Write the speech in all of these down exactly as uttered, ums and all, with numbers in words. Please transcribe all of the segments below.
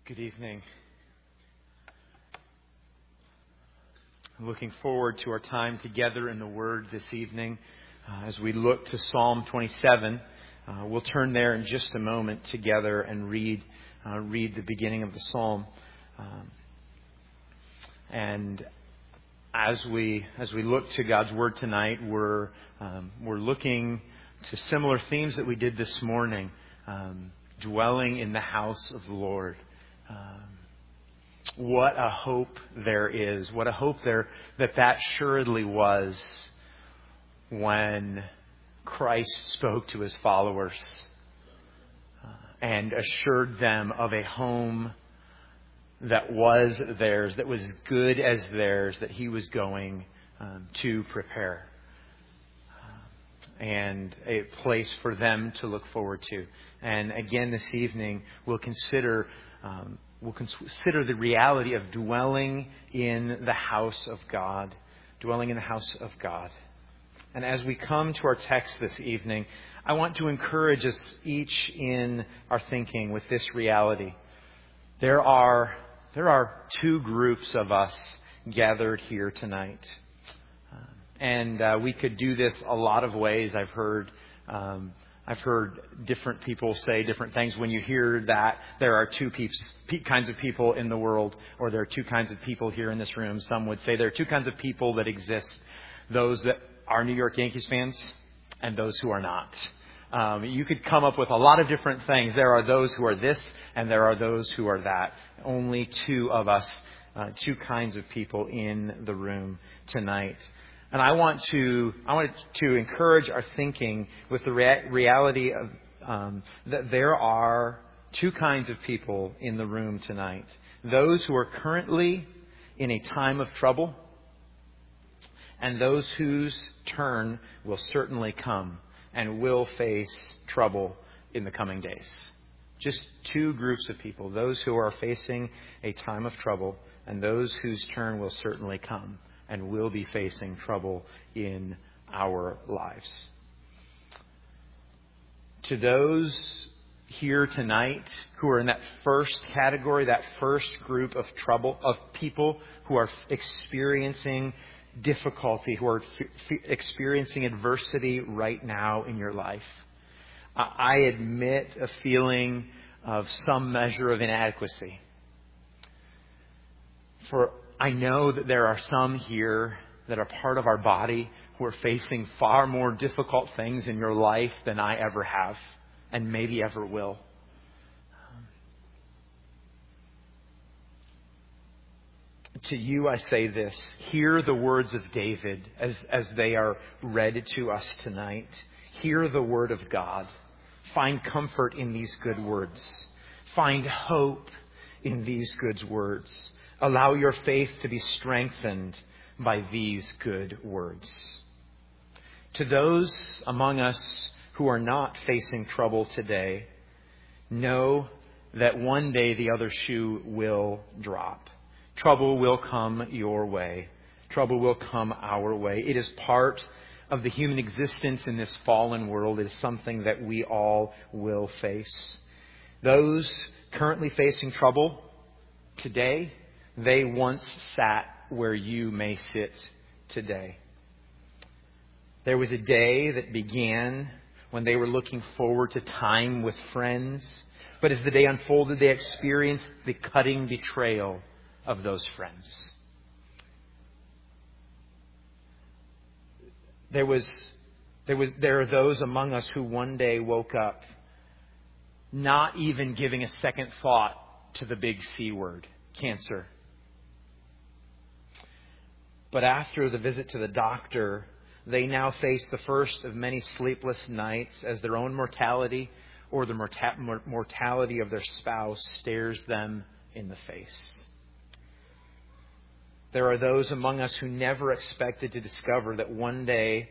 Good evening. I'm looking forward to our time together in the Word this evening. Uh, as we look to Psalm twenty-seven, uh, we'll turn there in just a moment together and read uh, read the beginning of the Psalm. Um, and as we as we look to God's Word tonight, we're um, we're looking to similar themes that we did this morning, um, dwelling in the house of the Lord. Um, what a hope there is. What a hope there that that assuredly was when Christ spoke to his followers uh, and assured them of a home that was theirs, that was as good as theirs, that he was going um, to prepare. And a place for them to look forward to. And again, this evening, we'll consider um, we'll consider the reality of dwelling in the house of God, dwelling in the house of God. And as we come to our text this evening, I want to encourage us each in our thinking with this reality. There are there are two groups of us gathered here tonight. And uh, we could do this a lot of ways. I've heard um, I've heard different people say different things. When you hear that there are two peeps, pe- kinds of people in the world, or there are two kinds of people here in this room, some would say there are two kinds of people that exist. Those that are New York Yankees fans and those who are not. Um, you could come up with a lot of different things. There are those who are this and there are those who are that. Only two of us, uh, two kinds of people in the room tonight. And I want to I want to encourage our thinking with the rea- reality of um, that there are two kinds of people in the room tonight. Those who are currently in a time of trouble, and those whose turn will certainly come and will face trouble in the coming days. Just two groups of people, those who are facing a time of trouble and those whose turn will certainly come and will be facing trouble in our lives. To those here tonight who are in that first category, that first group of trouble, of people who are experiencing difficulty, who are f- experiencing adversity right now in your life, I admit a feeling of some measure of inadequacy. For I know that there are some here that are part of our body who are facing far more difficult things in your life than I ever have and maybe ever will. To you I say this, hear the words of David as, as they are read to us tonight. Hear the word of God. Find comfort in these good words. Find hope in these good words. Allow your faith to be strengthened by these good words. To those among us who are not facing trouble today, know that one day the other shoe will drop. Trouble will come your way. Trouble will come our way. It is part of the human existence in this fallen world. It is something that we all will face. Those currently facing trouble today, they once sat where you may sit today. There was a day that began when they were looking forward to time with friends. But as the day unfolded, they experienced the cutting betrayal of those friends. There was, there was, there are those among us who one day woke up not even giving a second thought to the big C word, cancer. But after the visit to the doctor, they now face the first of many sleepless nights as their own mortality or the morta- mortality of their spouse stares them in the face. There are those among us who never expected to discover that one day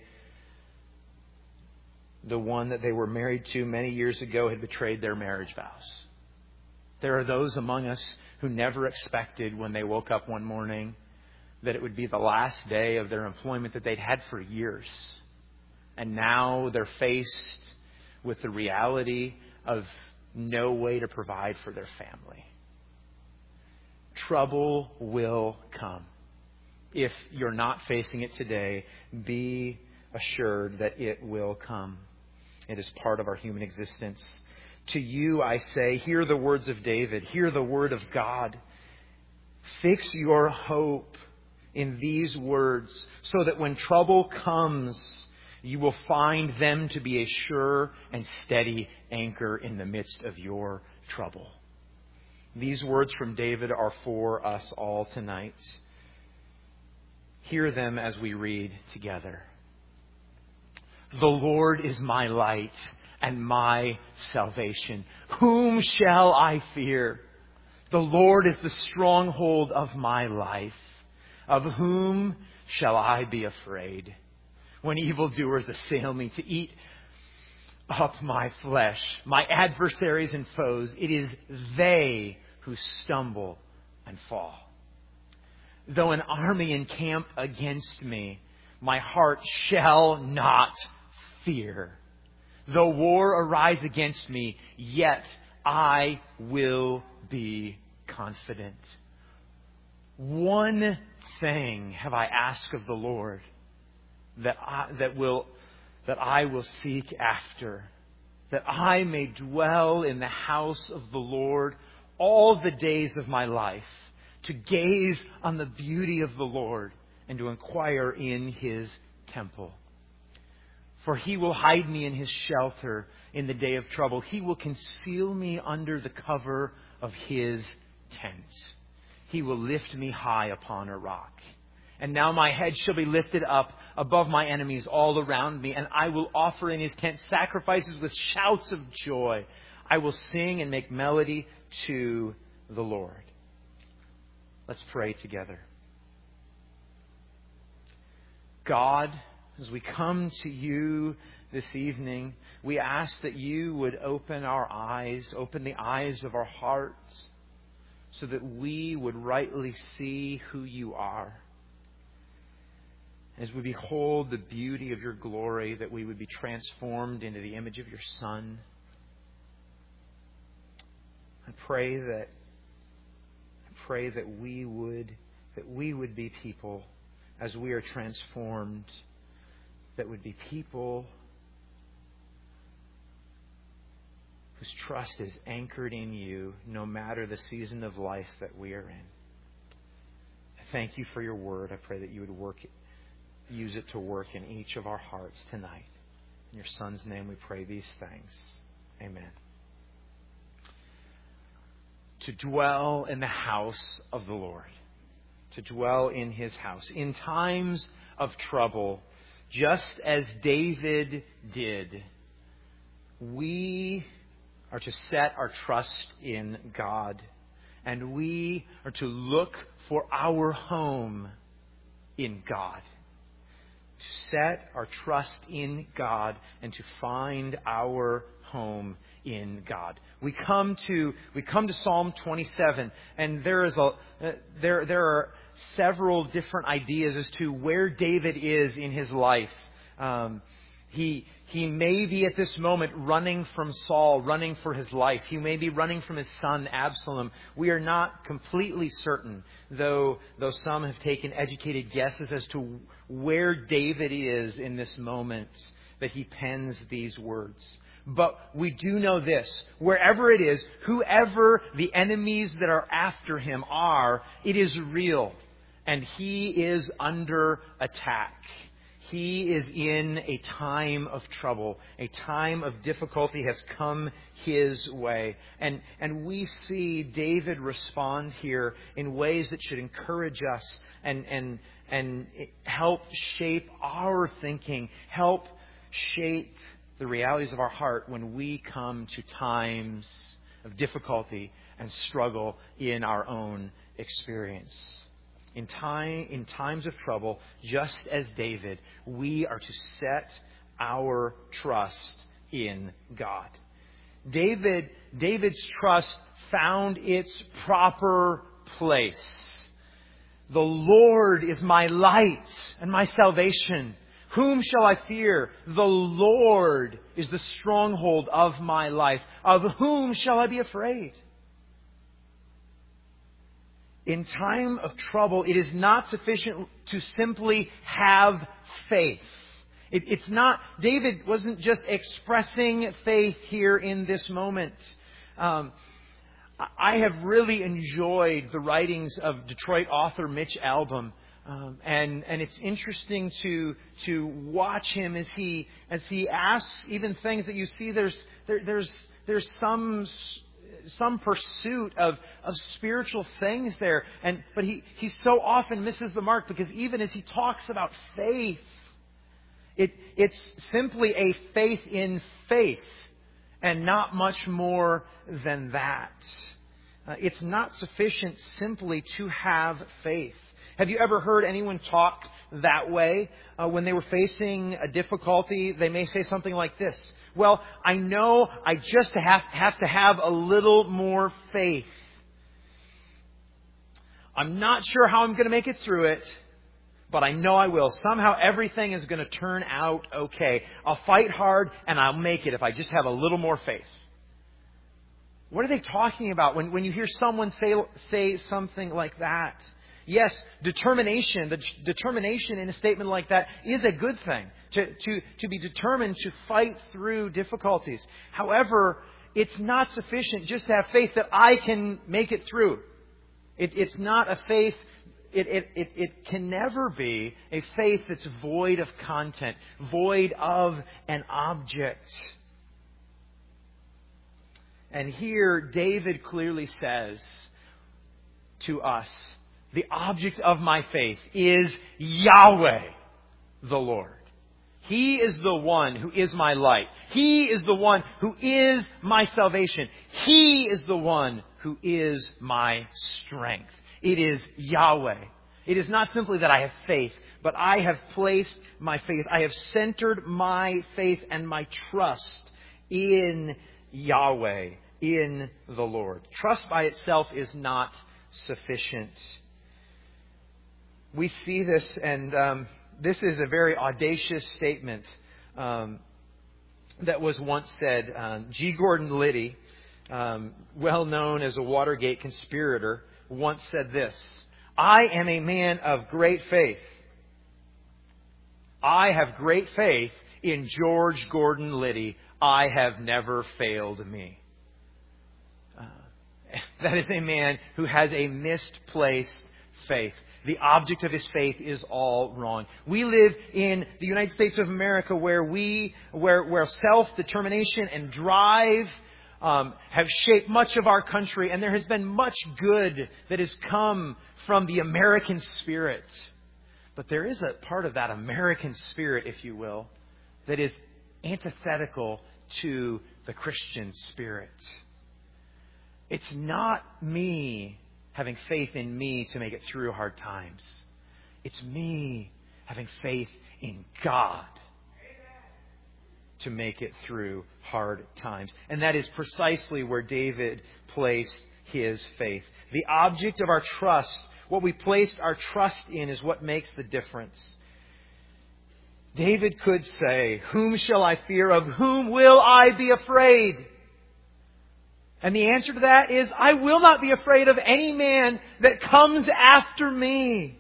the one that they were married to many years ago had betrayed their marriage vows. There are those among us who never expected when they woke up one morning that it would be the last day of their employment that they'd had for years. And now they're faced with the reality of no way to provide for their family. trouble will come. If you're not facing it today, be assured that it will come. It is part of our human existence. To you I say, hear the words of David. Hear the word of God. Fix your hope in these words so that when trouble comes, you will find them to be a sure and steady anchor in the midst of your trouble. These words from David are for us all tonight. Hear them as we read together. The Lord is my light and my salvation. Whom shall I fear? The Lord is the stronghold of my life. Of whom shall I be afraid? When evildoers assail me to eat up my flesh, my adversaries and foes, it is they who stumble and fall. Though an army encamp against me, my heart shall not fear. Though war arise against me, yet I will be confident. One thing have I asked of the Lord, that I, that will that I will seek after, that I may dwell in the house of the Lord all the days of my life, to gaze on the beauty of the Lord and to inquire in His temple. For He will hide me in His shelter in the day of trouble. He will conceal me under the cover of His tent. He will lift me high upon a rock. And now my head shall be lifted up above my enemies all around me, and I will offer in His tent sacrifices with shouts of joy. I will sing and make melody to the Lord. Let's pray together. God, as we come to You this evening, we ask that You would open our eyes, open the eyes of our hearts, so that we would rightly see who You are. As we behold the beauty of Your glory, that we would be transformed into the image of Your Son. I pray that I pray that we would that we would be people, as we are transformed, that would be people whose trust is anchored in You, no matter the season of life that we are in. I thank You for Your word. I pray that You would work it. Use it to work in each of our hearts tonight. In Your Son's name we pray these things. Amen. To dwell in the house of the Lord. To dwell in His house. In times of trouble, just as David did, we are to set our trust in God. And we are to look for our home in God. To set our trust in God and to find our home in God. We come to we come to Psalm twenty-seven, and there is a uh, there there are several different ideas as to where David is in his life. Um, he he may be at this moment running from Saul, running for his life. He may be running from his son Absalom. We are not completely certain, though though some have taken educated guesses as to where David is in this moment that he pens these words. But we do know this: wherever it is, whoever the enemies that are after him are, it is real, and he is under attack. He is in a time of trouble. A time of difficulty has come his way. And, and we see David respond here in ways that should encourage us and, and, and help shape our thinking, help shape the realities of our heart when we come to times of difficulty and struggle in our own experience. In time, in times of trouble, just as David, we are to set our trust in God. David, David's trust found its proper place. The Lord is my light and my salvation. Whom shall I fear? The Lord is the stronghold of my life. Of whom shall I be afraid? In time of trouble, it is not sufficient to simply have faith. It, it's not, David wasn't just expressing faith here in this moment. Um, I have really enjoyed the writings of Detroit author Mitch Albom. Um, and and it's interesting to to watch him as he as he asks even things that you see there's there, there's there's some some pursuit of of spiritual things there, and but he he so often misses the mark, because even as he talks about faith, it it's simply a faith in faith and not much more than that. Uh, it's not sufficient simply to have faith. Have you ever heard anyone talk that way? Uh, when they were facing a difficulty, they may say something like this: well, I know I just have, have to have a little more faith. I'm not sure how I'm going to make it through it, but I know I will. Somehow everything is going to turn out okay. I'll fight hard and I'll make it if I just have a little more faith. What are they talking about when, when you hear someone say, say something like that? Yes, determination, the determination in a statement like that is a good thing, to, to, to be determined to fight through difficulties. However, it's not sufficient just to have faith that I can make it through. It, it's not a faith, it, it, it, it can never be a faith that's void of content, void of an object. And here, David clearly says to us, the object of my faith is Yahweh, the Lord. He is the one who is my light. He is the one who is my salvation. He is the one who is my strength. It is Yahweh. It is not simply that I have faith, but I have placed my faith. I have centered my faith and my trust in Yahweh, in the Lord. Trust by itself is not sufficient. We see this, and um, this is a very audacious statement um, that was once said. Um, G. Gordon Liddy, um, well known as a Watergate conspirator, once said this: I am a man of great faith. I have great faith in George Gordon Liddy. I have never failed me. Uh, that is a man who has a misplaced faith. The object of his faith is all wrong. We live in the United States of America, where we, where, where self-determination and drive um, have shaped much of our country, and there has been much good that has come from the American spirit. But there is a part of that American spirit, if you will, that is antithetical to the Christian spirit. It's not me having faith in me to make it through hard times. It's me having faith in God to make it through hard times. And that is precisely where David placed his faith. The object of our trust, what we placed our trust in, is what makes the difference. David could say, "Whom shall I fear? Of whom will I be afraid?" And the answer to that is, I will not be afraid of any man that comes after me.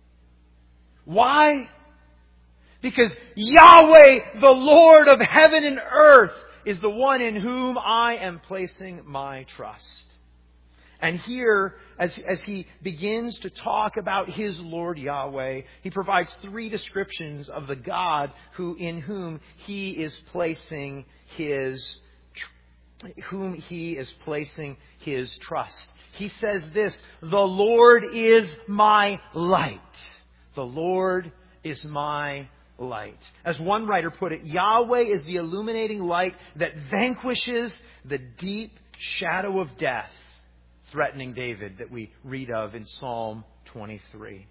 Why? Because Yahweh, the Lord of heaven and earth, is the one in whom I am placing my trust. And here, as, as he begins to talk about his Lord Yahweh, he provides three descriptions of the God who in whom he is placing his whom he is placing his trust. He says this: the Lord is my light. The Lord is my light. As one writer put it, Yahweh is the illuminating light that vanquishes the deep shadow of death threatening David that we read of in Psalm twenty-three.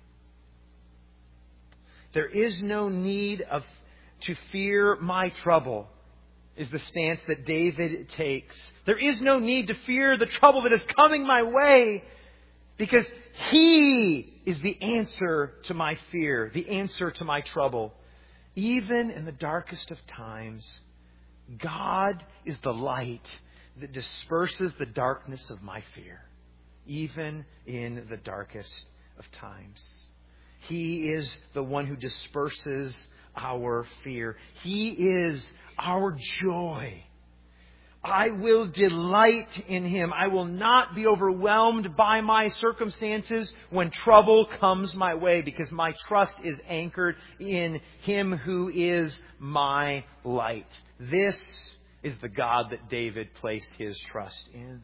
There is no need of to fear my trouble, is the stance that David takes. There is no need to fear the trouble that is coming my way, because He is the answer to my fear, the answer to my trouble. Even in the darkest of times, God is the light that disperses the darkness of my fear. even in the darkest of times. He is the one who disperses our fear. He is our joy. I will delight in Him. I will not be overwhelmed by my circumstances when trouble comes my way, because my trust is anchored in Him who is my light. This is the God that David placed his trust in.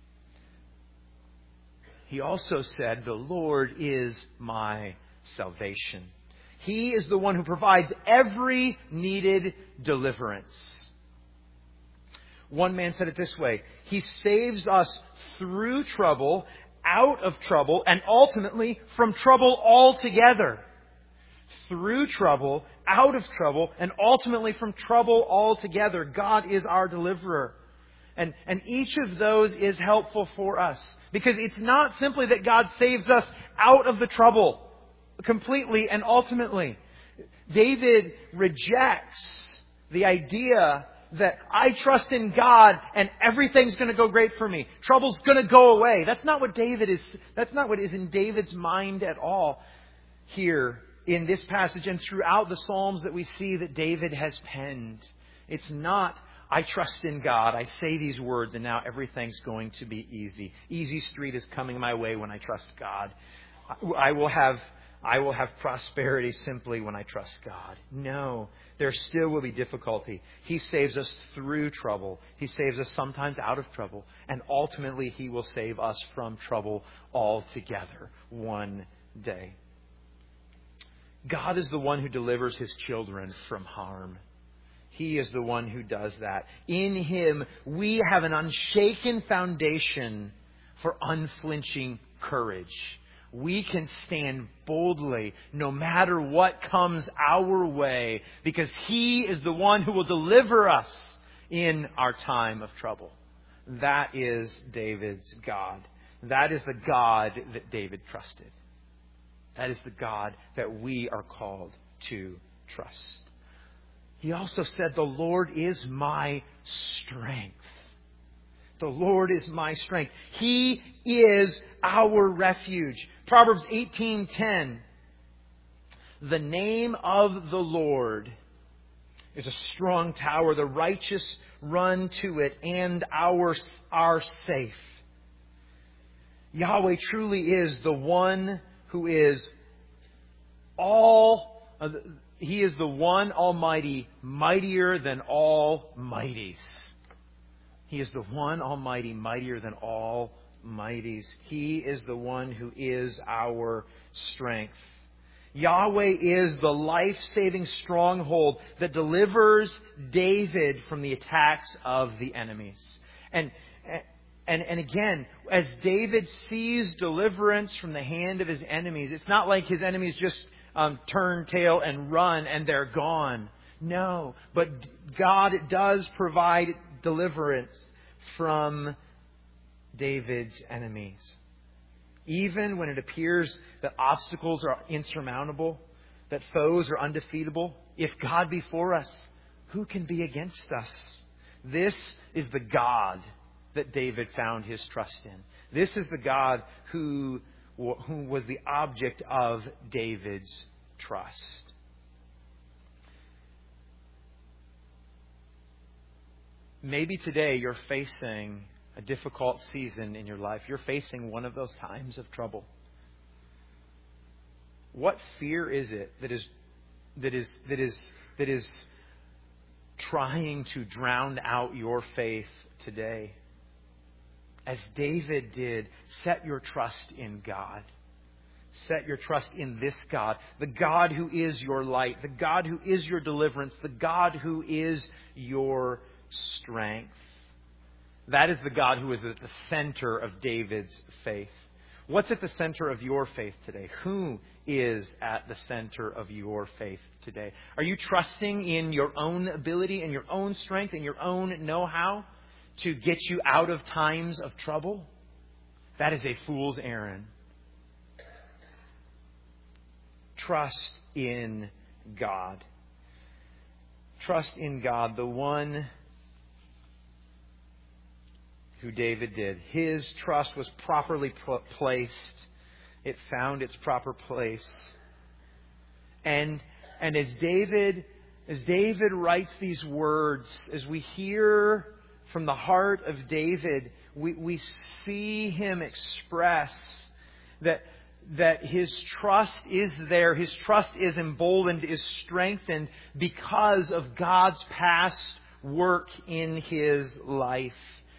He also said, "The Lord is my salvation." He is the one who provides every needed deliverance. One man said it this way: He saves us through trouble, out of trouble, and ultimately from trouble altogether. Through trouble, out of trouble, and ultimately from trouble altogether. God is our deliverer. And, and each of those is helpful for us. Because it's not simply that God saves us out of the trouble completely and ultimately. David rejects the idea that I trust in God and everything's going to go great for me. Trouble's going to go away. That's not what David is. That's not what is in David's mind at all here in this passage and throughout the Psalms that we see that David has penned. It's not, I trust in God. I say these words and now everything's going to be easy. Easy street is coming my way when I trust God. I will have I will have prosperity simply when I trust God. No, there still will be difficulty. He saves us through trouble. He saves us sometimes out of trouble. And ultimately, He will save us from trouble altogether one day. God is the one who delivers His children from harm. He is the one who does that. In Him, we have an unshaken foundation for unflinching courage. We can stand boldly no matter what comes our way, because He is the one who will deliver us in our time of trouble. That is David's God. That is the God that David trusted. That is the God that we are called to trust. He also said, "The Lord is my strength." The Lord is my strength. He is our refuge. Proverbs eighteen ten. The name of the Lord is a strong tower. The righteous run to it and our, are safe. Yahweh truly is the one who is all... Uh, He is the one Almighty, mightier than all mighties. He is the one Almighty, mightier than all mighties. He is the one who is our strength. Yahweh is the life-saving stronghold that delivers David from the attacks of the enemies. And, and, and again, as David sees deliverance from the hand of his enemies, it's not like his enemies just um, turn tail and run and they're gone. No, but God does provide deliverance from David's enemies. Even when it appears that obstacles are insurmountable, that foes are undefeatable, if God be for us, who can be against us? This is the God that David found his trust in. This is the God who, who was the object of David's trust. Maybe today you're facing a difficult season in your life. You're facing one of those times of trouble. What fear is it that is that is that is that is trying to drown out your faith today? As David did, set your trust in God. Set your trust in this God, the God who is your light, the God who is your deliverance, the God who is your strength. That is the God who is at the center of David's faith. What's at the center of your faith today? Who is at the center of your faith today? Are you trusting in your own ability and your own strength and your own know-how to get you out of times of trouble? That is a fool's errand. Trust in God. Trust in God, the one who David did. His trust was properly pl- placed. It found its proper place. And and as David as David writes these words, as we hear from the heart of David, we, we see him express that that his trust is there, his trust is emboldened, is strengthened because of God's past work in his life.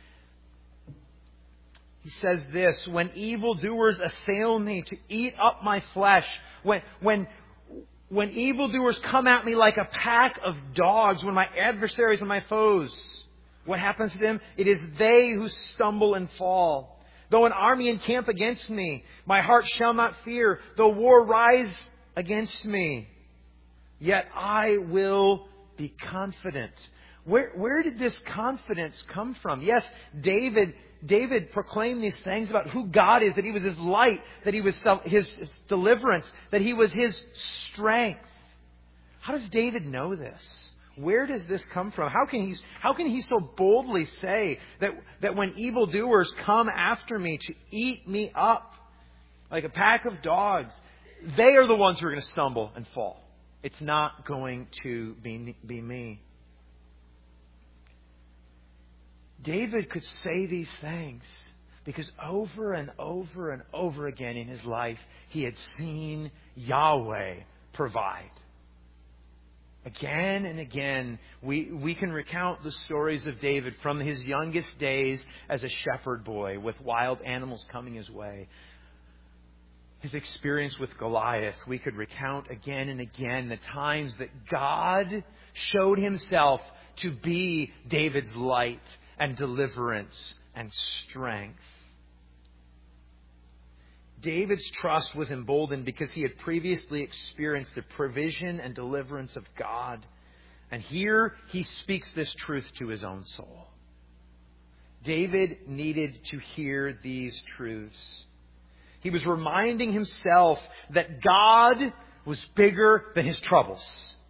He says this, when evildoers assail me to eat up my flesh, when when when evildoers come at me like a pack of dogs, when my adversaries and my foes, what happens to them? It is they who stumble and fall. Though an army encamp against me, my heart shall not fear. Though war rise against me, yet I will be confident. Where, where did this confidence come from? Yes, David, David proclaimed these things about who God is, that He was His light, that He was his, his deliverance, that He was His strength. How does David know this? Where does this come from? How can he, how can he so boldly say that, that when evildoers come after me to eat me up like a pack of dogs, they are the ones who are going to stumble and fall? It's not going to be, be me. David could say these things because over and over and over again in his life, he had seen Yahweh provide. Again and again, we, we can recount the stories of David from his youngest days as a shepherd boy with wild animals coming his way. His experience with Goliath, we could recount again and again the times that God showed Himself to be David's light and deliverance and strength. David's trust was emboldened because he had previously experienced the provision and deliverance of God. And here he speaks this truth to his own soul. David needed to hear these truths. He was reminding himself that God was bigger than his troubles.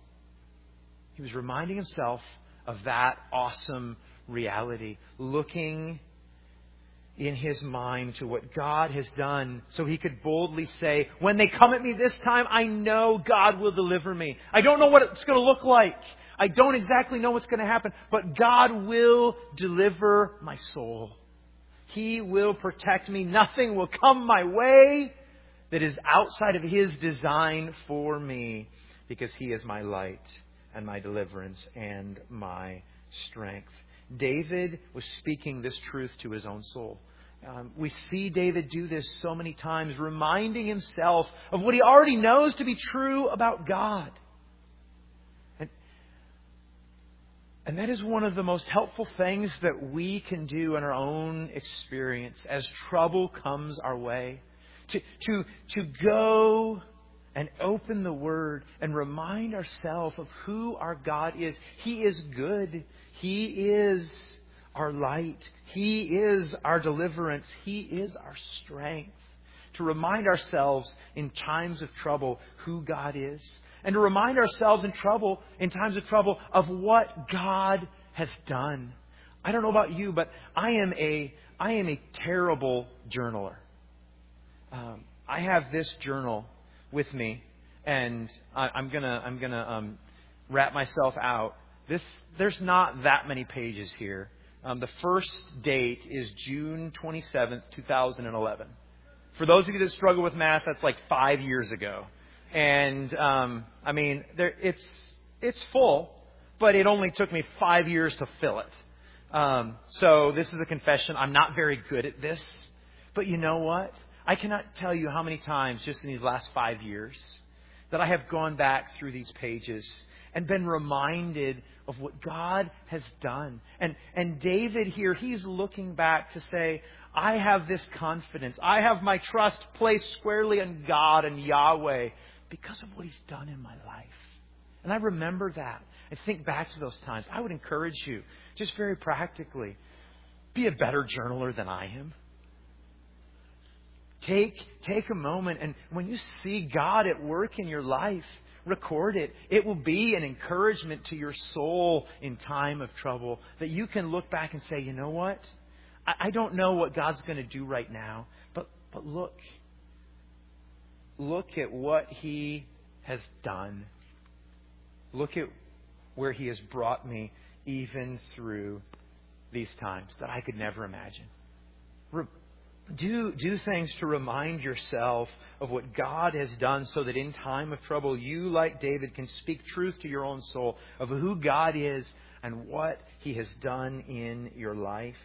He was reminding himself of that awesome reality, looking in his mind to what God has done so he could boldly say, when they come at me this time, I know God will deliver me. I don't know what it's going to look like. I don't exactly know what's going to happen, but God will deliver my soul. He will protect me. Nothing will come my way that is outside of His design for me, because He is my light and my deliverance and my strength. David was speaking this truth to his own soul. Um, we see David do this so many times, reminding himself of what he already knows to be true about God. And, and that is one of the most helpful things that we can do in our own experience as trouble comes our way. To, to, to go and open the Word and remind ourselves of who our God is. He is good. He is our light. He is our deliverance. He is our strength. To remind ourselves in times of trouble who God is. And to remind ourselves in trouble, in times of trouble, of what God has done. I don't know about you, but I am a I am a terrible journaler. Um, I have this journal with me, and I, I'm gonna I'm gonna um, wrap myself out. This there's not that many pages here. Um, the first date is June twenty-seventh, two thousand eleven. For those of you that struggle with math, that's like five years ago. And um, I mean, there, it's it's full, but it only took me five years to fill it. Um, so this is a confession. I'm not very good at this, but you know what? I cannot tell you how many times just in these last five years that I have gone back through these pages and been reminded of what God has done. And and David here, he's looking back to say, I have this confidence. I have my trust placed squarely in God and Yahweh because of what He's done in my life. And I remember that. I think back to those times. I would encourage you, just very practically, be a better journaler than I am. Take, take a moment, and when you see God at work in your life, record it. It will be an encouragement to your soul in time of trouble, that you can look back and say, you know what? I, I don't know what God's going to do right now, but, but look. Look at what He has done. Look at where He has brought me even through these times that I could never imagine. Re- do, do things to remind yourself of what God has done so that in time of trouble, you, like David, can speak truth to your own soul of who God is and what He has done in your life.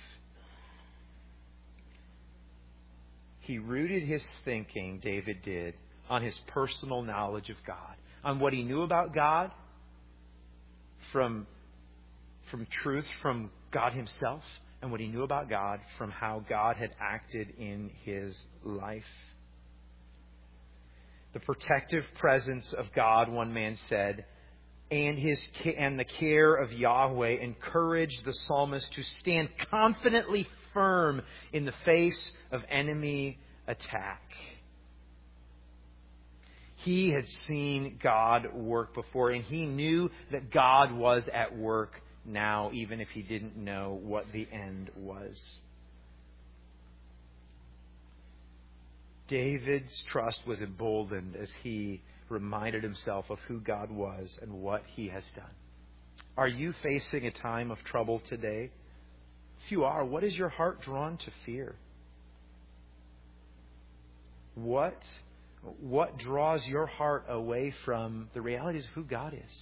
He rooted his thinking, David did, on his personal knowledge of God, on what he knew about God from, from truth from God Himself, and what he knew about God from how God had acted in his life. The protective presence of God, one man said, and his and the care of Yahweh encouraged the psalmist to stand confidently firm in the face of enemy attack. He had seen God work before, and he knew that God was at work now, even if he didn't know what the end was. David's trust was emboldened as he reminded himself of who God was and what He has done. Are you facing a time of trouble today? If you are, what is your heart drawn to fear? What, what draws your heart away from the realities of who God is?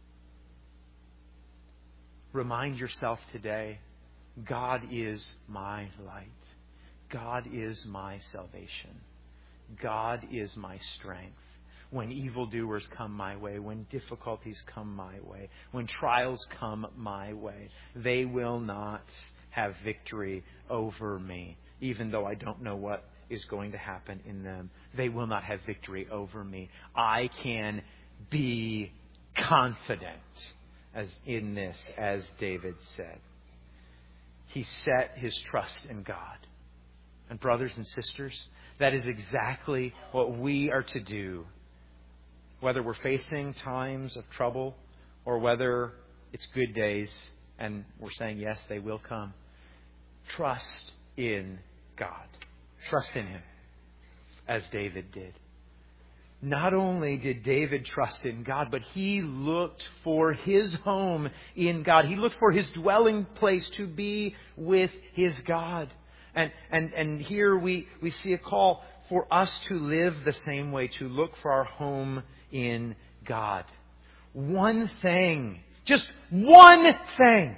Remind yourself today, God is my light. God is my salvation. God is my strength. When evildoers come my way, when difficulties come my way, when trials come my way, they will not have victory over me, even though I don't know what is going to happen in them. They will not have victory over me. I can be confident as in this, as David said. He set his trust in God. And brothers and sisters, that is exactly what we are to do. Whether we're facing times of trouble or whether it's good days and we're saying, yes, they will come. Trust in God. Trust in Him, as David did. Not only did David trust in God, but he looked for his home in God. He looked for his dwelling place to be with his God. And, and, and here we, we see a call for us to live the same way, to look for our home in God. One thing, just one thing,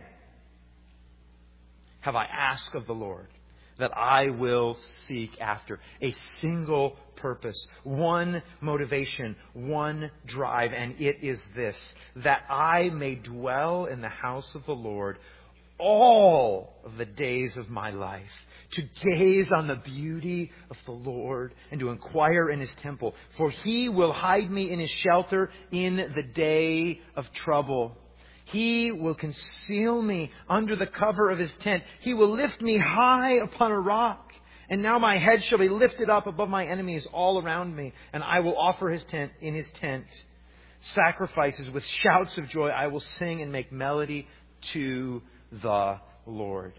have I asked of the Lord that I will seek after. A single purpose, one motivation, one drive, and it is this, that I may dwell in the house of the Lord all of the days of my life, to gaze on the beauty of the Lord and to inquire in His temple. For He will hide me in His shelter in the day of trouble. He will conceal me under the cover of His tent. He will lift me high upon a rock. And now my head shall be lifted up above my enemies all around me. And I will offer His tent in His tent sacrifices with shouts of joy. I will sing and make melody to the Lord.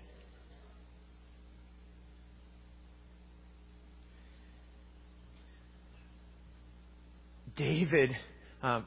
David, um,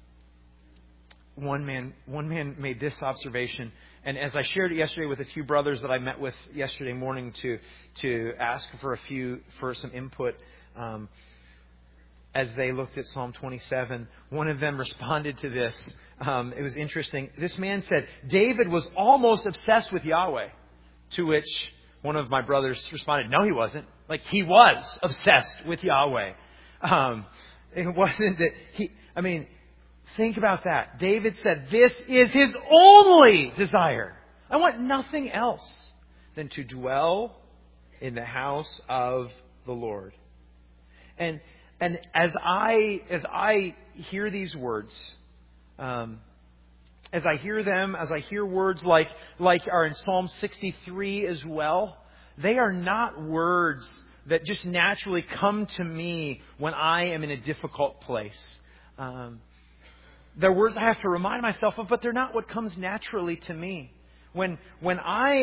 one man, one man made this observation, and as I shared it yesterday with a few brothers that I met with yesterday morning to to ask for a few for some input, um, as they looked at Psalm twenty-seven, one of them responded to this. Um, it was interesting. This man said, David was almost obsessed with Yahweh. To which one of my brothers responded, no, he wasn't. Like, he was obsessed with Yahweh. Um, it wasn't that he, I mean, think about that. David said, this is his only desire. I want nothing else than to dwell in the house of the Lord. And and as I as I hear these words, um, as I hear them, as I hear words like like are in Psalm sixty-three as well, they are not words that just naturally come to me when I am in a difficult place. Um, they're words I have to remind myself of, but they're not what comes naturally to me. When when I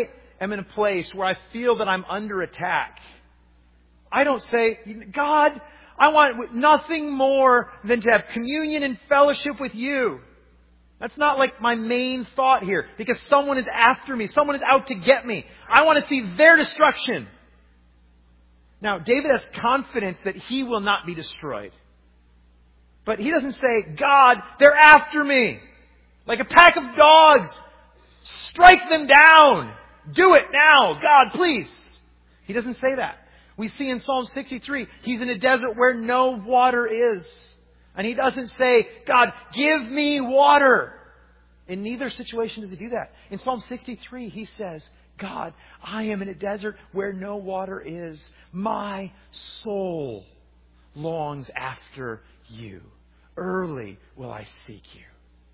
am in a place where I feel that I'm under attack, I don't say, God, I want nothing more than to have communion and fellowship with you. That's not like my main thought here, because someone is after me. Someone is out to get me. I want to see their destruction. Now, David has confidence that he will not be destroyed. But he doesn't say, God, they're after me. Like a pack of dogs. Strike them down. Do it now. God, please. He doesn't say that. We see in Psalm sixty-three, he's in a desert where no water is. And he doesn't say, God, give me water. In neither situation does he do that. In Psalm sixty-three, he says, God, I am in a desert where no water is. My soul longs after you. Early will I seek you.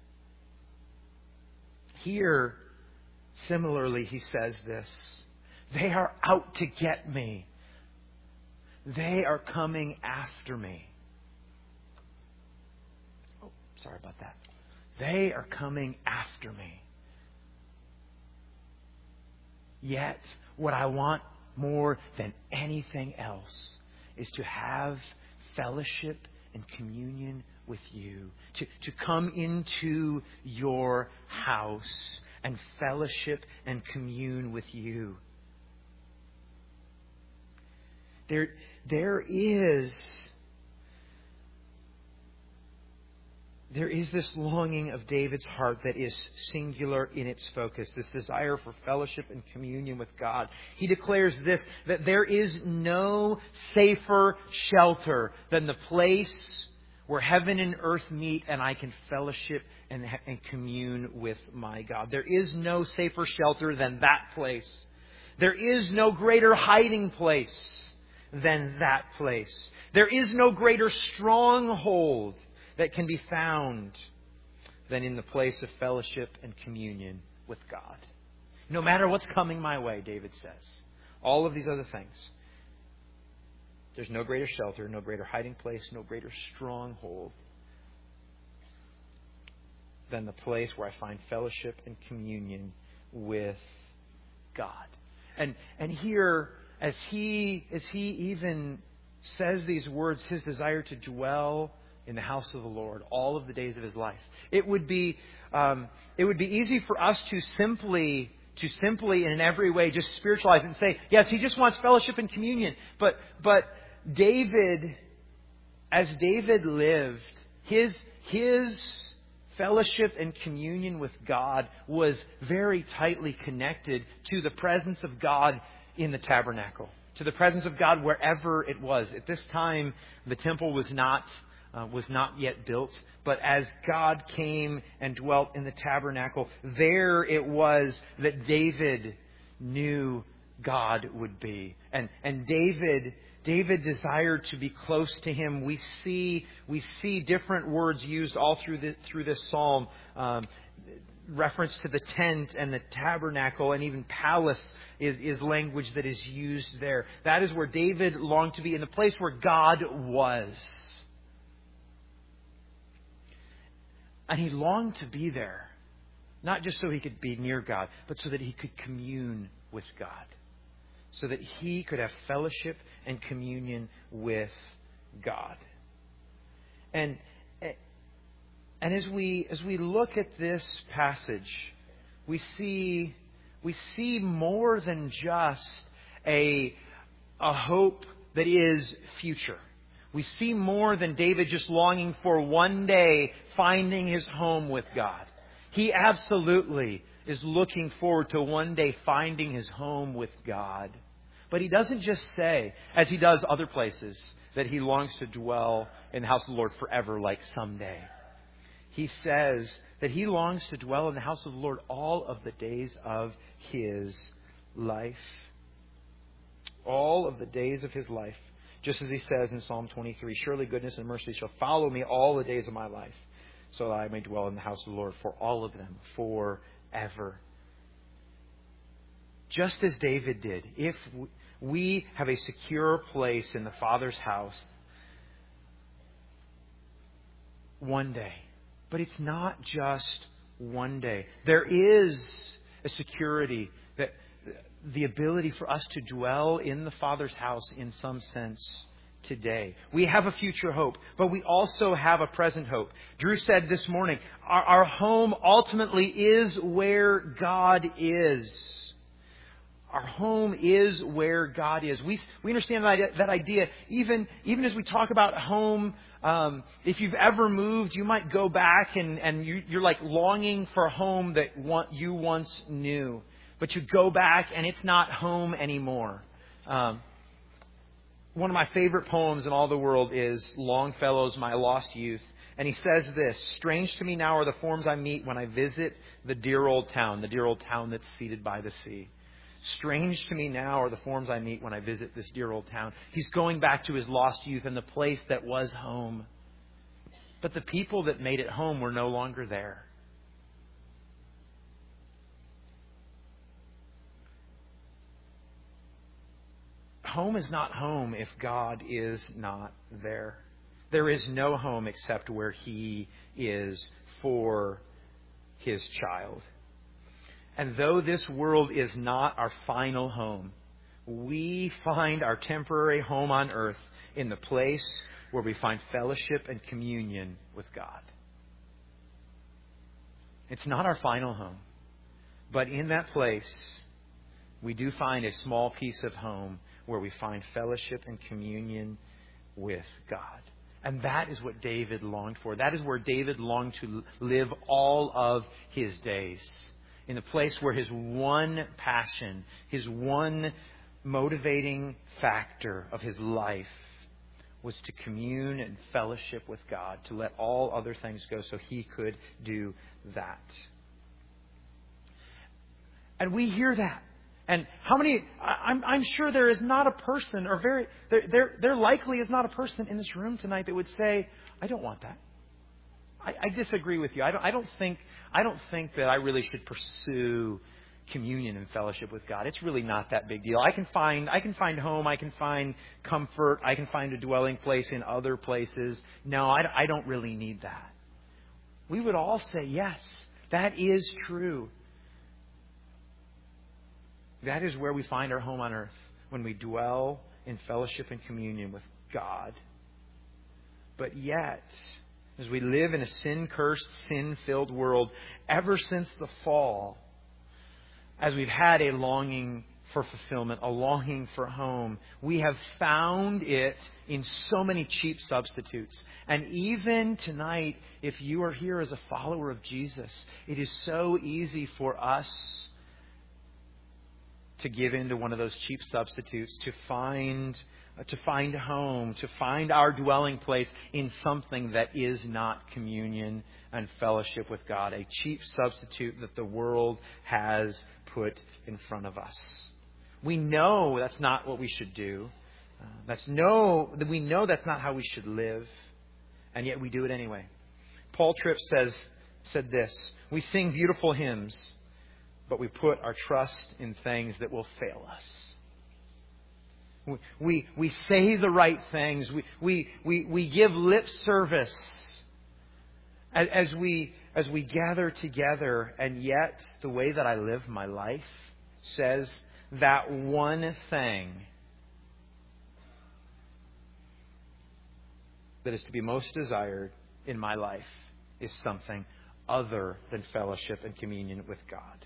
Here, similarly, he says this. They are out to get me. They are coming after me. Oh, sorry about that. They are coming after me. Yet, what I want more than anything else is to have fellowship and communion with you. To, to come into your house and fellowship and commune with you. There, there is... There is this longing of David's heart that is singular in its focus, this desire for fellowship and communion with God. He declares this, that there is no safer shelter than the place where heaven and earth meet and I can fellowship and, and commune with my God. There is no safer shelter than that place. There is no greater hiding place than that place. There is no greater stronghold that can be found than in the place of fellowship and communion with God. No matter what's coming my way, David says, all of these other things, there's no greater shelter, no greater hiding place, no greater stronghold than the place where I find fellowship and communion with God. And and here, as he as he even says these words, his desire to dwell in the house of the Lord all of the days of his life. It would be um, it would be easy for us to simply to simply in every way just spiritualize it and say, yes, he just wants fellowship and communion. But but David, as David lived, his his fellowship and communion with God was very tightly connected to the presence of God in the tabernacle, to the presence of God wherever it was. At this time, the temple was not Uh, was not yet built. But as God came and dwelt in the tabernacle, there it was that David knew God would be. And and David David desired to be close to him. We see we see different words used all through the, through this psalm. Um, reference to the tent and the tabernacle and even palace is, is language that is used there. That is where David longed to be, in the place where God was. And he longed to be there, not just so he could be near God, but so that he could commune with God, so that he could have fellowship and communion with God. And and as we as we look at this passage, we see we see more than just a a hope that is future. We see more than David just longing for one day finding his home with God. He absolutely is looking forward to one day finding his home with God. But he doesn't just say, as he does other places, that he longs to dwell in the house of the Lord forever, like someday. He says that he longs to dwell in the house of the Lord all of the days of his life. All of the days of his life. Just as he says in Psalm twenty-three, surely goodness and mercy shall follow me all the days of my life, so that I may dwell in the house of the Lord for all of them forever. Just as David did, if we have a secure place in the Father's house one day, but it's not just one day. There is a security that the ability for us to dwell in the Father's house in some sense today. We have a future hope, but we also have a present hope. Drew said this morning, our, our home ultimately is where God is. Our home is where God is. We we understand that idea, that idea even, even as we talk about home. Um, if you've ever moved, you might go back and, and you, you're like longing for a home that want, you once knew. But you go back and it's not home anymore. Um, one of my favorite poems in all the world is Longfellow's My Lost Youth. And he says this, "Strange to me now are the forms I meet when I visit the dear old town, the dear old town that's seated by the sea. Strange to me now are the forms I meet when I visit this dear old town." He's going back to his lost youth and the place that was home. But the people that made it home were no longer there. Home is not home if God is not there. There is no home except where He is for His child. And though this world is not our final home, we find our temporary home on earth in the place where we find fellowship and communion with God. It's not our final home, but in that place, we do find a small piece of home where we find fellowship and communion with God. And that is what David longed for. That is where David longed to live all of his days. In the place where his one passion, his one motivating factor of his life was to commune and fellowship with God, to let all other things go so he could do that. And we hear that. And how many, I'm, I'm sure there is not a person, or very, there, there, there likely is not a person in this room tonight that would say, I don't want that. I, I disagree with you. I don't, I don't think, I don't think that I really should pursue communion and fellowship with God. It's really not that big deal. I can find, I can find home. I can find comfort. I can find a dwelling place in other places. No, I, I don't really need that. We would all say, yes, that is true. That is where we find our home on earth, when we dwell in fellowship and communion with God. But yet, as we live in a sin-cursed, sin-filled world, ever since the fall, as we've had a longing for fulfillment, a longing for home, we have found it in so many cheap substitutes. And even tonight, if you are here as a follower of Jesus, it is so easy for us to give into one of those cheap substitutes, to find uh, to find home, to find our dwelling place in something that is not communion and fellowship with God, a cheap substitute that the world has put in front of us. We know that's not what we should do. Uh, that's no, we know that's not how we should live, and yet we do it anyway. Paul Tripp says said this: "We sing beautiful hymns, but we put our trust in things that will fail us." We, we, we say the right things. We, we, we, we give lip service as, as, we, as we gather together. And yet, the way that I live my life says that one thing that is to be most desired in my life is something other than fellowship and communion with God.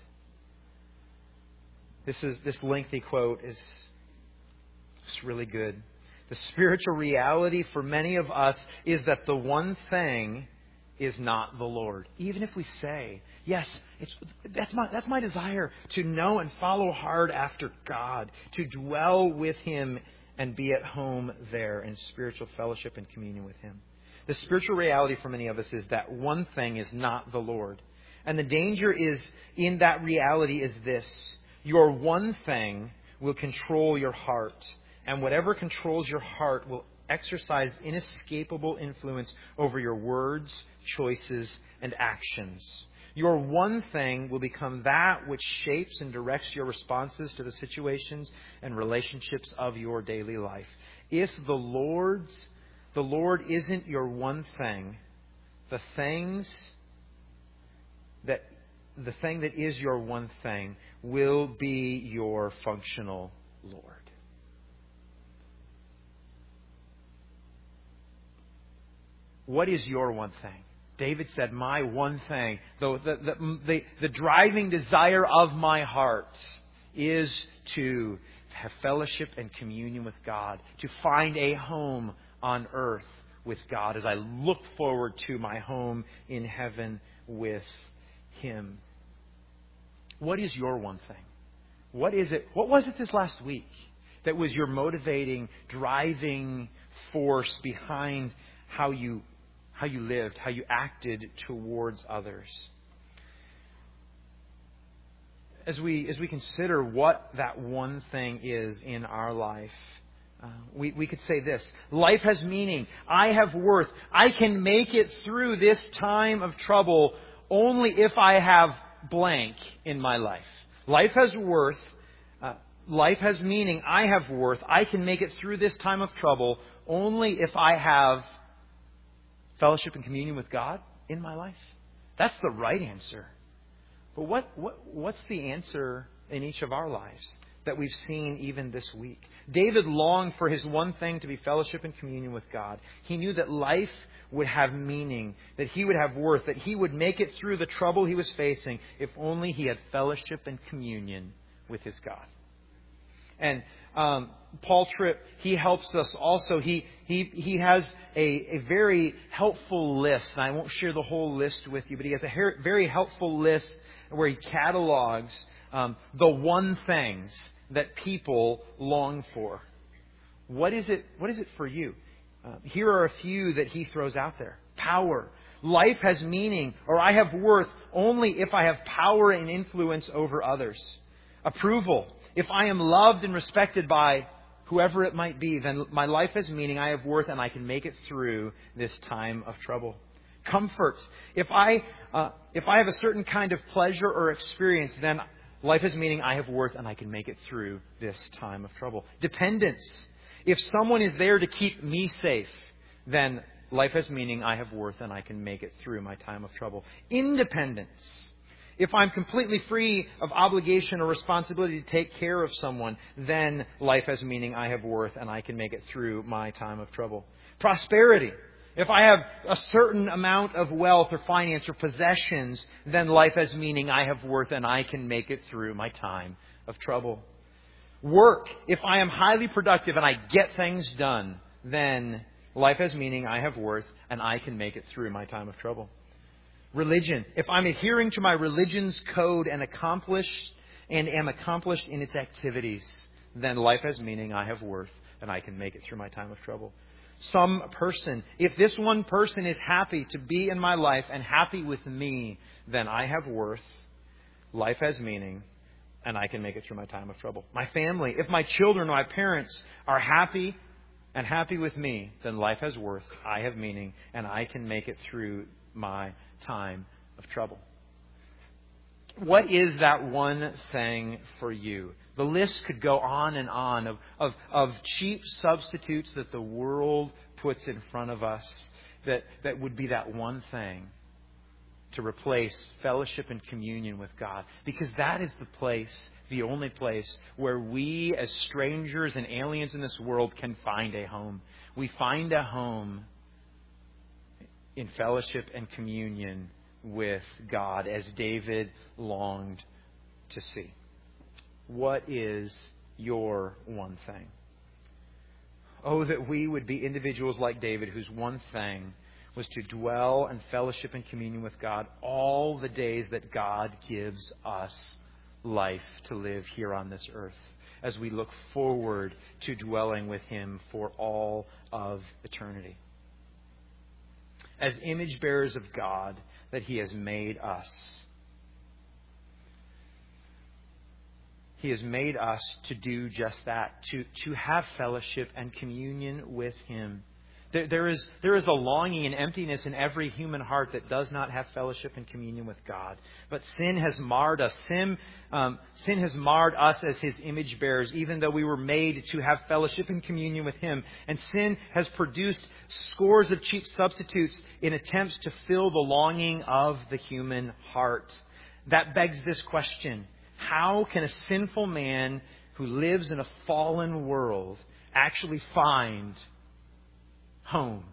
This is this lengthy quote is it's really good. The spiritual reality for many of us is that the one thing is not the Lord. Even if we say, yes, it's, that's my that's my desire to know and follow hard after God, to dwell with Him and be at home there in spiritual fellowship and communion with Him. The spiritual reality for many of us is that one thing is not the Lord. And the danger is in that reality is this: your one thing will control your heart. And whatever controls your heart will exercise inescapable influence over your words, choices, and actions. Your one thing will become that which shapes and directs your responses to the situations and relationships of your daily life. If the Lord's, the Lord isn't your one thing, the things that the thing that is your one thing will be your functional Lord. What is your one thing? David said, my one thing, the, the, the, the, the driving desire of my heart is to have fellowship and communion with God, to find a home on earth with God as I look forward to my home in heaven with Him. What is your one thing? What is it? What was it this last week that was your motivating, driving force behind how you how you lived, how you acted towards others? As we as we consider what that one thing is in our life, uh, we, we could say this: life has meaning. I have worth. I can make it through this time of trouble only if I have blank in my life. Life has worth. Uh, life has meaning. I have worth. I can make it through this time of trouble only if I have fellowship and communion with God in my life. That's the right answer. But what, what what's the answer in each of our lives that we've seen even this week? David longed for his one thing to be fellowship and communion with God. He knew that life would have meaning, that he would have worth, that he would make it through the trouble he was facing if only he had fellowship and communion with his God. And um, Paul Tripp, he helps us also. He he he has a, a very helpful list, and I won't share the whole list with you, but he has a her- very helpful list where he catalogs um, the one things that people long for. What is it? What is it for you? Uh, here are a few that he throws out there. Power. Life has meaning, or I have worth only if I have power and influence over others. Approval. If I am loved and respected by whoever it might be, then my life has meaning, I have worth, and I can make it through this time of trouble. Comfort. If I uh, if I have a certain kind of pleasure or experience, then life has meaning, I have worth, and I can make it through this time of trouble. Dependence. If someone is there to keep me safe, then life has meaning, I have worth, and I can make it through my time of trouble. Independence. If I'm completely free of obligation or responsibility to take care of someone, then life has meaning, I have worth, and I can make it through my time of trouble. Prosperity. If I have a certain amount of wealth or finance or possessions, then life has meaning, I have worth, and I can make it through my time of trouble. Work. If I am highly productive and I get things done, then life has meaning, I have worth, and I can make it through my time of trouble. Religion. If I'm adhering to my religion's code and accomplished and am accomplished in its activities, then life has meaning, I have worth, and I can make it through my time of trouble. Some person. If this one person is happy to be in my life and happy with me, then I have worth, life has meaning, and I can make it through my time of trouble. My family. If my children or my parents are happy and happy with me, then life has worth, I have meaning, and I can make it through my time of trouble. What is that one thing for you? The list could go on and on of, of, of cheap substitutes that the world puts in front of us that, that would be that one thing to replace fellowship and communion with God. Because that is the place, the only place, where we as strangers and aliens in this world can find a home. We find a home in fellowship and communion with God, as David longed to see. What is your one thing? Oh, that we would be individuals like David, whose one thing was to dwell in fellowship and communion with God all the days that God gives us life to live here on this earth, as we look forward to dwelling with Him for all of eternity. As image bearers of God that He has made us. He has made us to do just that, to, to have fellowship and communion with Him. There, there is, there is a longing and emptiness in every human heart that does not have fellowship and communion with God. But sin has marred us. Sin, um, sin has marred us as His image bearers, even though we were made to have fellowship and communion with Him. And sin has produced scores of cheap substitutes in attempts to fill the longing of the human heart. that begs this question: how can a sinful man who lives in a fallen world actually find home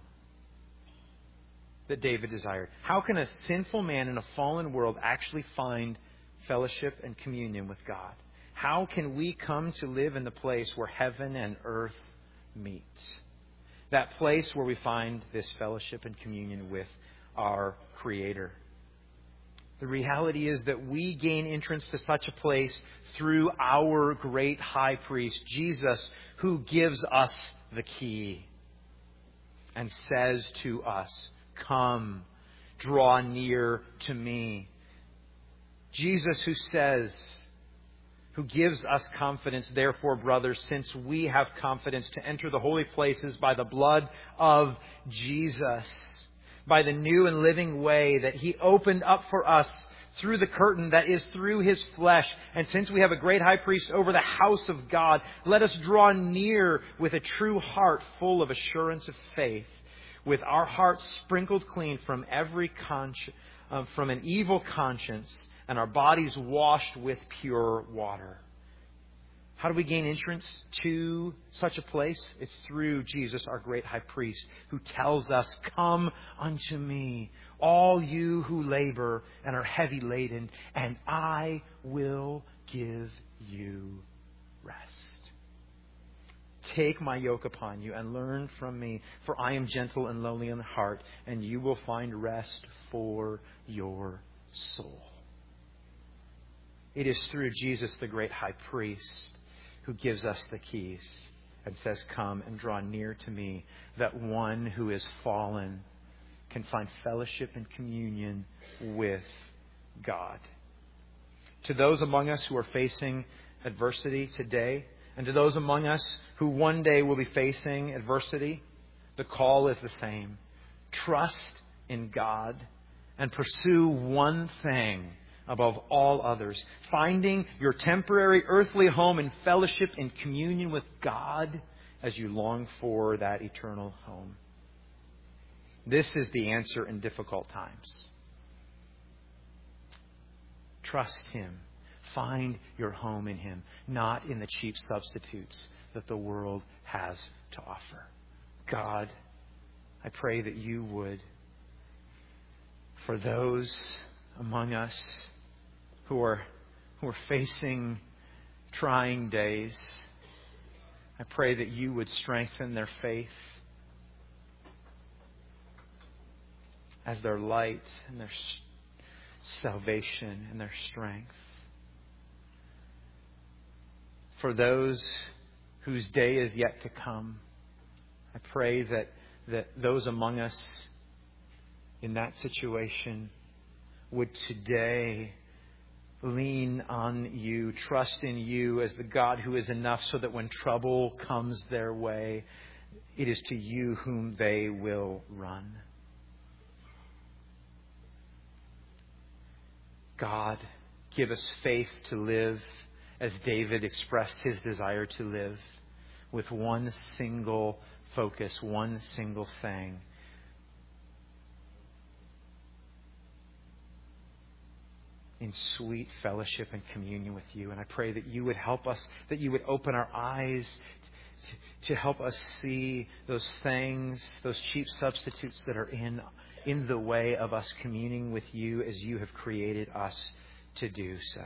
that David desired? How can a sinful man in a fallen world actually find fellowship and communion with God? How can we come to live in the place where heaven and earth meet? That place where we find this fellowship and communion with our Creator. The reality is that we gain entrance to such a place through our great high priest, Jesus, who gives us the key and says to us, "Come, draw near to me." Jesus who says, who gives us confidence, therefore, brothers, since we have confidence to enter the holy places by the blood of Jesus, by the new and living way that He opened up for us through the curtain that is through His flesh. And since we have a great high priest over the house of God, let us draw near with a true heart full of assurance of faith, with our hearts sprinkled clean from every conscience, uh, from an evil conscience, and our bodies washed with pure water. How do we gain entrance to such a place? It's through Jesus, our great high priest, who tells us, "Come unto me, all you who labor and are heavy laden, and I will give you rest. Take my yoke upon you and learn from me, for I am gentle and lowly in heart, and you will find rest for your soul." It is through Jesus, the great high priest, who gives us the keys and says, "Come and draw near to me," that one who is fallen can find fellowship and communion with God. To those among us who are facing adversity today, and to those among us who one day will be facing adversity, the call is the same. Trust in God and pursue one thing above all others, finding your temporary earthly home in fellowship and communion with God as you long for that eternal home. This is the answer in difficult times. Trust Him. Find your home in Him, not in the cheap substitutes that the world has to offer. God, I pray that you would, for those among us who are who are facing trying days, I pray that you would strengthen their faith as their light and their salvation and their strength. For those whose day is yet to come, I pray that, that those among us in that situation would today lean on you, trust in you as the God who is enough, so that when trouble comes their way, it is to you whom they will run. God, give us faith to live as David expressed his desire to live, with one single focus, one single thing: in sweet fellowship and communion with you. And I pray that you would help us, that you would open our eyes to, to help us see those things, those cheap substitutes that are in, in the way of us communing with you as you have created us to do so.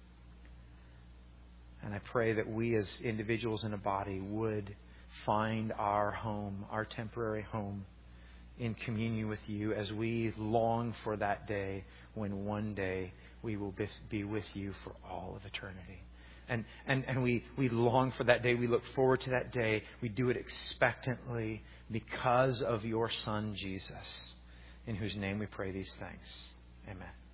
And I pray that we as individuals in a body would find our home, our temporary home, in communion with you as we long for that day when one day we will be with you for all of eternity. And, and, and we, we long for that day. We look forward to that day. We do it expectantly because of your Son, Jesus, in whose name we pray these things. Amen.